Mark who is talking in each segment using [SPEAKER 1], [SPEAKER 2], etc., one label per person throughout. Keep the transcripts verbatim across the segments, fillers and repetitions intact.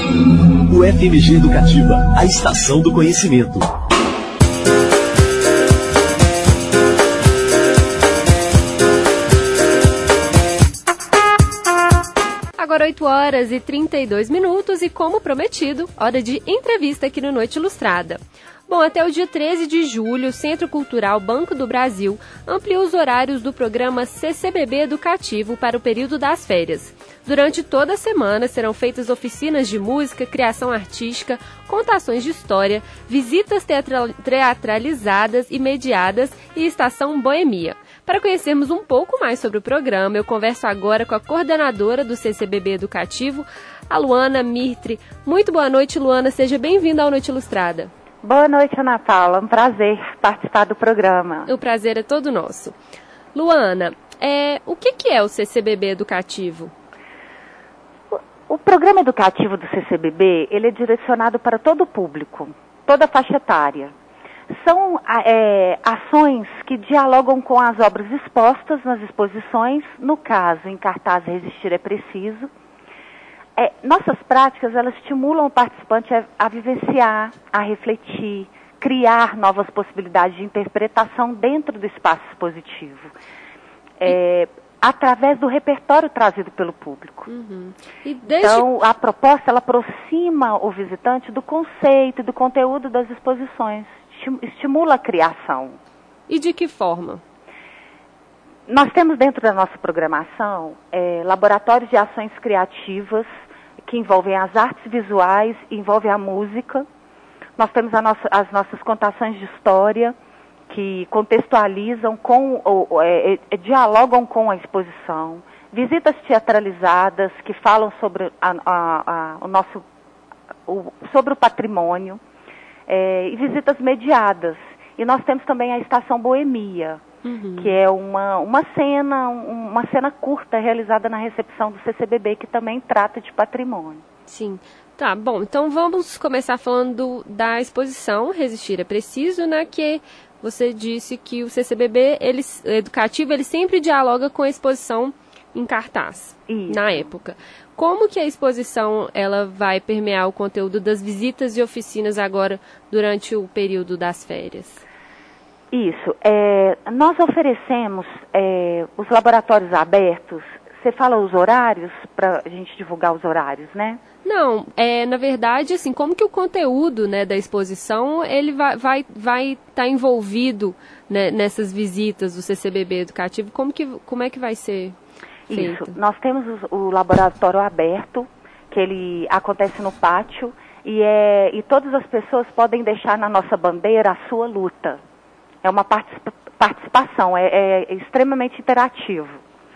[SPEAKER 1] O F M G Educativa, a estação do conhecimento.
[SPEAKER 2] Agora oito horas e trinta e dois minutos e, como prometido, hora de entrevista aqui no Noite Ilustrada. Bom, até o dia treze de julho, o Centro Cultural Banco do Brasil ampliou os horários do programa C C B B Educativo para o período das férias. Durante toda a semana serão feitas oficinas de música, criação artística, contações de história, visitas teatral- teatralizadas e mediadas e estação boemia. Para conhecermos um pouco mais sobre o programa, eu converso agora com a coordenadora do C C B B Educativo, a Luana Mirtri. Muito boa noite, Luana. Seja bem-vinda ao Noite Ilustrada.
[SPEAKER 3] Boa noite, Ana Paula. Um prazer participar do programa.
[SPEAKER 2] O prazer é todo nosso. Luana, é, o que, que é o C C B B Educativo?
[SPEAKER 3] O, o programa educativo do C C B B, ele é direcionado para todo o público, toda a faixa etária. São é, ações que dialogam com as obras expostas nas exposições, no caso, em cartaz Resistir é Preciso. É, nossas práticas, elas estimulam o participante a, a vivenciar, a refletir, criar novas possibilidades de interpretação dentro do espaço expositivo, é, através do repertório trazido pelo público.
[SPEAKER 2] Uhum. E desde...
[SPEAKER 3] Então, a proposta, ela aproxima o visitante do conceito e do conteúdo das exposições, estimula a criação.
[SPEAKER 2] E de que forma?
[SPEAKER 3] Nós temos dentro da nossa programação é, laboratórios de ações criativas que envolvem as artes visuais, envolvem a música. Nós temos a nossa, as nossas contações de história, que contextualizam, com, ou, é, é, dialogam com a exposição. Visitas teatralizadas, que falam sobre, a, a, a, o, nosso, o, sobre o patrimônio. É, e visitas mediadas. E nós temos também a Estação Boemia, uhum. que é uma, uma cena, um, uma cena curta realizada na recepção do C C B B, que também trata de patrimônio.
[SPEAKER 2] Sim. Tá, bom, então vamos começar falando da exposição Resistir é Preciso, né, que você disse que o C C B B ele, educativo, ele sempre dialoga com a exposição em cartaz, Isso. na época. Como que a exposição ela vai permear o conteúdo das visitas e oficinas agora durante o período das férias?
[SPEAKER 3] Isso. É, nós oferecemos é, os laboratórios abertos. Você fala os horários, para a gente divulgar os horários, né?
[SPEAKER 2] Não, é, na verdade, assim, como que o conteúdo, né, da exposição ele vai estar vai, vai tá envolvido, né, nessas visitas do C C B B Educativo? Como, que, como é que vai ser?
[SPEAKER 3] Isso, nós temos o, o laboratório aberto, que ele acontece no pátio, e, é, e todas as pessoas podem deixar na nossa bandeira a sua luta. É uma participa participação, é, é extremamente interativo.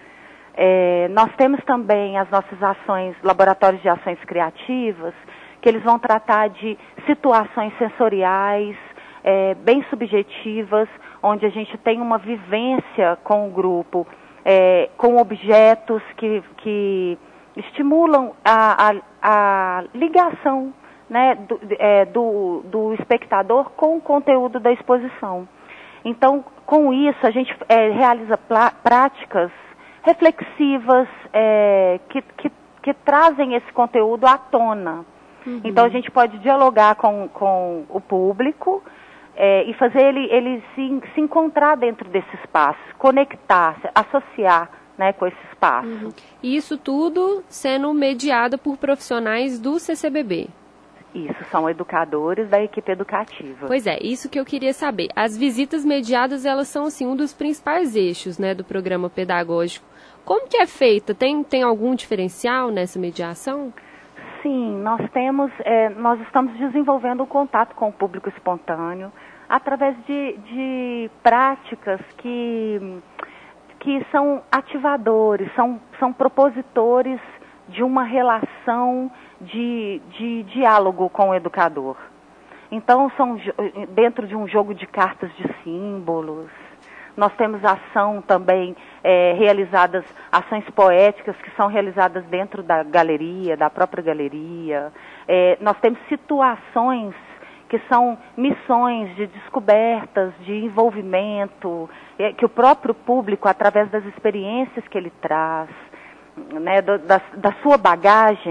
[SPEAKER 3] É, nós temos também as nossas ações, laboratórios de ações criativas, que eles vão tratar de situações sensoriais, é, bem subjetivas, onde a gente tem uma vivência com o grupo, É, com objetos que, que estimulam a, a, a ligação, né, do, é, do, do espectador com o conteúdo da exposição. Então, com isso, a gente é, realiza práticas reflexivas é, que, que, que trazem esse conteúdo à tona. Uhum. Então, a gente pode dialogar com, com o público, É, e fazer ele, ele se, se encontrar dentro desse espaço, conectar, associar, né, com esse espaço.
[SPEAKER 2] Uhum. E isso tudo sendo mediado por profissionais do C C B B?
[SPEAKER 3] Isso, são educadores da equipe educativa.
[SPEAKER 2] Pois é, isso que eu queria saber. As visitas mediadas, elas são assim, um dos principais eixos, né, do programa pedagógico. Como que é feita? Tem, tem algum diferencial nessa mediação?
[SPEAKER 3] Sim, nós temos, é, nós estamos desenvolvendo um contato com o público espontâneo através de, de práticas que, que são ativadores, são, são propositores de uma relação de, de diálogo com o educador. Então, são dentro de um jogo de cartas de símbolos. Nós temos ação também, é, realizadas, ações poéticas que são realizadas dentro da galeria, da própria galeria. É, nós temos situações que são missões de descobertas, de envolvimento, é, que o próprio público, através das experiências que ele traz, né, do, da, da sua bagagem,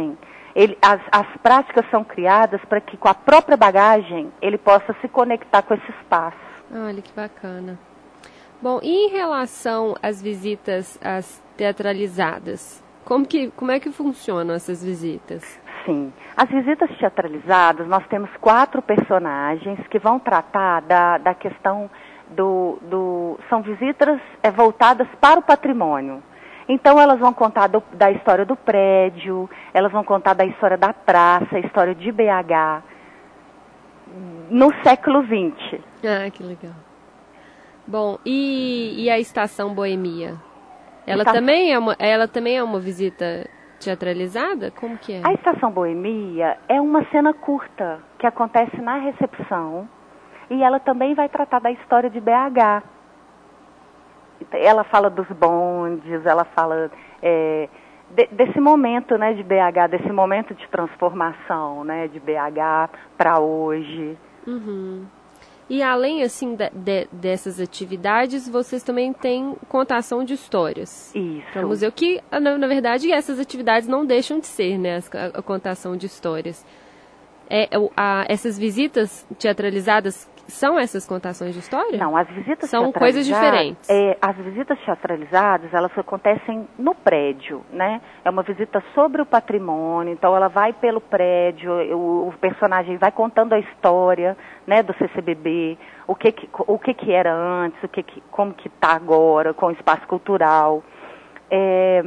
[SPEAKER 3] Ele, as, as práticas são criadas para que com a própria bagagem ele possa se conectar com esse espaço.
[SPEAKER 2] Olha que bacana. Bom, e em relação às visitas às teatralizadas, como, que, como é que funcionam essas visitas?
[SPEAKER 3] Sim, as visitas teatralizadas, nós temos quatro personagens que vão tratar da, da questão do, do... São visitas é, voltadas para o patrimônio. Então elas vão contar do, da história do prédio, elas vão contar da história da praça, a história de B H, no século vinte.
[SPEAKER 2] Ah, que legal. Bom, e, e a Estação Boemia? Ela,
[SPEAKER 3] Estação...
[SPEAKER 2] também é uma, ela também é uma visita teatralizada? Como que é?
[SPEAKER 3] A Estação Boemia é uma cena curta que acontece na recepção e ela também vai tratar da história de B H. Ela fala dos bondes, ela fala é, de, desse momento, né, de B H, desse momento de transformação, né, de B H para hoje.
[SPEAKER 2] Uhum. E além, assim, de, de, dessas atividades, vocês também têm contação de histórias.
[SPEAKER 3] Isso.
[SPEAKER 2] Para o museu, que, na, na verdade, essas atividades não deixam de ser, né, a, a contação de histórias. É, a, essas visitas teatralizadas são essas contações de história?
[SPEAKER 3] Não, as visitas
[SPEAKER 2] são coisas diferentes.
[SPEAKER 3] É, as visitas teatralizadas, elas acontecem no prédio, né? É uma visita sobre o patrimônio, então ela vai pelo prédio, o, o personagem vai contando a história, né, do C C B B, o que que, o que, que era antes, o que que, como que está agora, com o espaço cultural. É,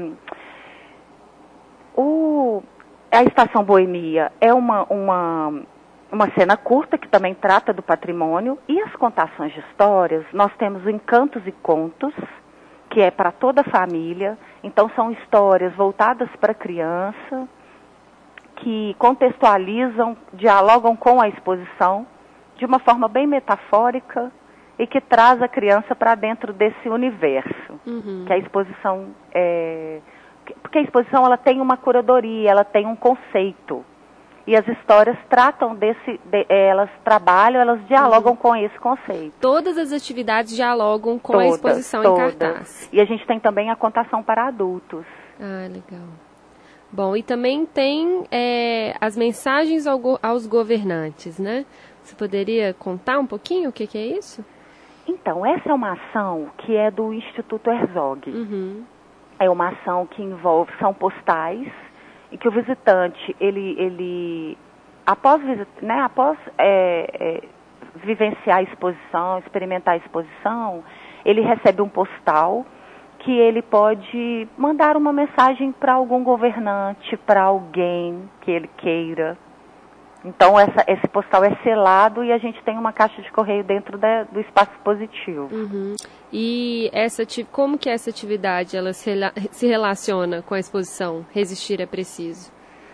[SPEAKER 3] o, a Estação Boemia é uma... uma Uma cena curta que também trata do patrimônio, e as contações de histórias, nós temos o Encantos e Contos, que é para toda a família. Então são histórias voltadas para a criança, que contextualizam, dialogam com a exposição de uma forma bem metafórica e que traz a criança para dentro desse universo, uhum. que a exposição é... Porque a exposição ela tem uma curadoria, ela tem um conceito. E as histórias tratam desse, de, elas trabalham, elas dialogam uhum. com esse conceito.
[SPEAKER 2] Todas as atividades dialogam com todas, a exposição
[SPEAKER 3] todas.
[SPEAKER 2] em cartaz.
[SPEAKER 3] E a gente tem também a contação para adultos.
[SPEAKER 2] Ah, legal. Bom, e também tem é, as mensagens ao go- aos governantes, né? Você poderia contar um pouquinho o que, que é isso?
[SPEAKER 3] Então, essa é uma ação que é do Instituto Herzog. Uhum. É uma ação que envolve, são postais, e que o visitante, ele, ele após, né, após é, é, vivenciar a exposição, experimentar a exposição, ele recebe um postal que ele pode mandar uma mensagem para algum governante, para alguém que ele queira. Então, essa, esse postal é selado e a gente tem uma caixa de correio dentro da, do espaço expositivo.
[SPEAKER 2] Uhum. E essa, como que essa atividade ela se, se relaciona com a exposição Resistir é Preciso?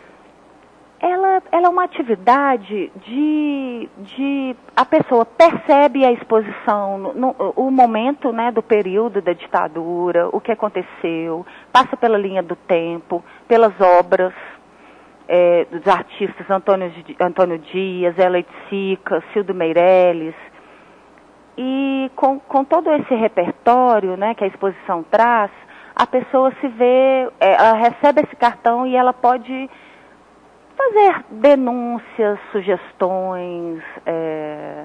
[SPEAKER 3] Ela, ela é uma atividade de, de... A pessoa percebe a exposição, no, no, o momento, né, do período da ditadura, o que aconteceu, passa pela linha do tempo, pelas obras... É, dos artistas Antônio, Antônio Dias, Ela Itzica, Cildo Meirelles. E com, com todo esse repertório, né, que a exposição traz, a pessoa se vê, é, ela recebe esse cartão e ela pode fazer denúncias, sugestões é,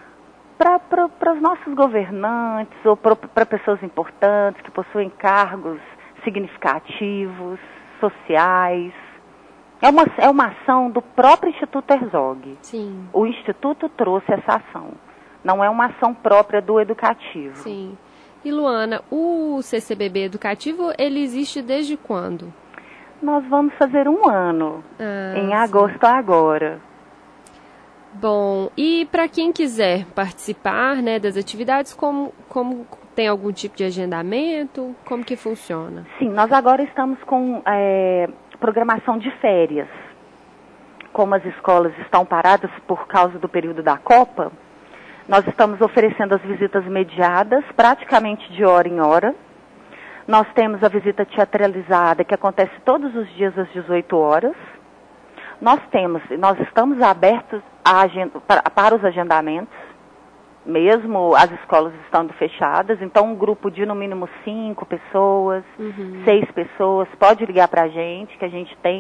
[SPEAKER 3] para os nossos governantes ou para pessoas importantes que possuem cargos significativos, sociais. É uma, é uma ação do próprio Instituto Herzog.
[SPEAKER 2] Sim.
[SPEAKER 3] O Instituto trouxe essa ação. Não é uma ação própria do educativo.
[SPEAKER 2] Sim. E, Luana, o C C B B educativo, ele existe desde quando?
[SPEAKER 3] Nós vamos fazer um ano, ah, em sim. agosto agora.
[SPEAKER 2] Bom, e para quem quiser participar, né, das atividades, como, como tem algum tipo de agendamento? Como que funciona?
[SPEAKER 3] Sim, nós agora estamos com... É, programação de férias. Como as escolas estão paradas por causa do período da Copa, nós estamos oferecendo as visitas mediadas, praticamente de hora em hora. Nós temos a visita teatralizada, que acontece todos os dias às dezoito horas. Nós temos, nós estamos abertos a agenda, para, para os agendamentos, mesmo as escolas estando fechadas. Então, um grupo de no mínimo cinco pessoas, uhum. seis pessoas, pode ligar para a gente, que a gente tem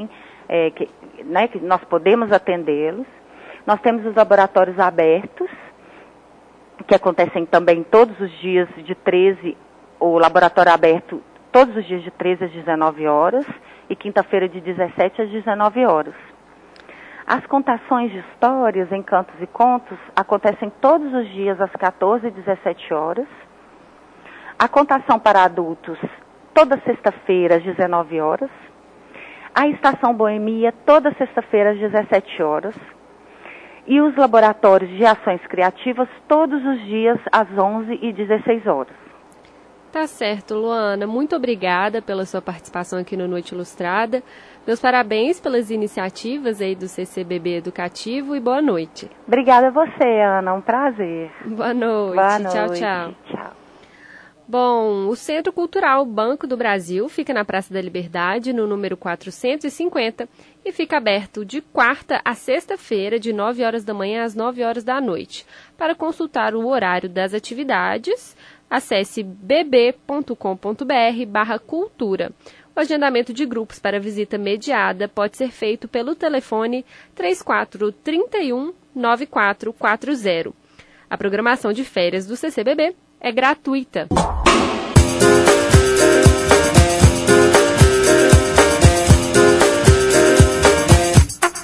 [SPEAKER 3] é, que, né, que nós podemos atendê-los. Nós temos os laboratórios abertos, que acontecem também todos os dias de treze, o laboratório aberto todos os dias de treze às dezenove horas e quinta-feira de dezessete às dezenove horas. As contações de histórias, encantos e contos acontecem todos os dias às quatorze e dezessete horas. A contação para adultos toda sexta-feira às dezenove horas. A Estação Boemia toda sexta-feira às dezessete horas. E os laboratórios de ações criativas todos os dias às onze e dezesseis horas.
[SPEAKER 2] Tá certo, Luana. Muito obrigada pela sua participação aqui no Noite Ilustrada. Meus parabéns pelas iniciativas aí do C C B B Educativo e boa noite.
[SPEAKER 3] Obrigada a você, Ana. Um prazer.
[SPEAKER 2] Boa noite.
[SPEAKER 3] Boa noite.
[SPEAKER 2] Tchau, tchau.
[SPEAKER 3] Tchau.
[SPEAKER 2] Bom, o Centro Cultural Banco do Brasil fica na Praça da Liberdade, no número quatrocentos e cinquenta, e fica aberto de quarta a sexta-feira, de nove horas da manhã às nove horas da noite. Para consultar o horário das atividades, acesse bb.com.br barra cultura. O agendamento de grupos para visita mediada pode ser feito pelo telefone três quatro três um, nove quatro quatro zero. A programação de férias do C C B B é gratuita.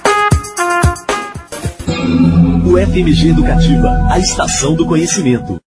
[SPEAKER 1] O F M G Educativa, a estação do conhecimento.